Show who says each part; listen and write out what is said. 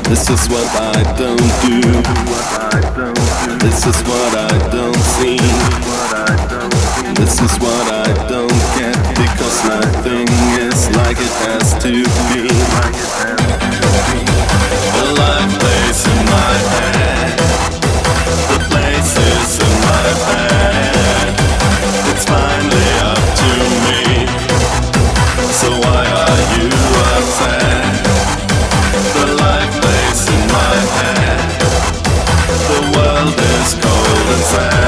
Speaker 1: This is what I don't do. This is what I don't see. This is what I don't get, because nothing is like it has to be. The life plays in my head. The place is in my bed. It's finally up to me. So why are you upset? The life plays in my head. The world is cold and sad.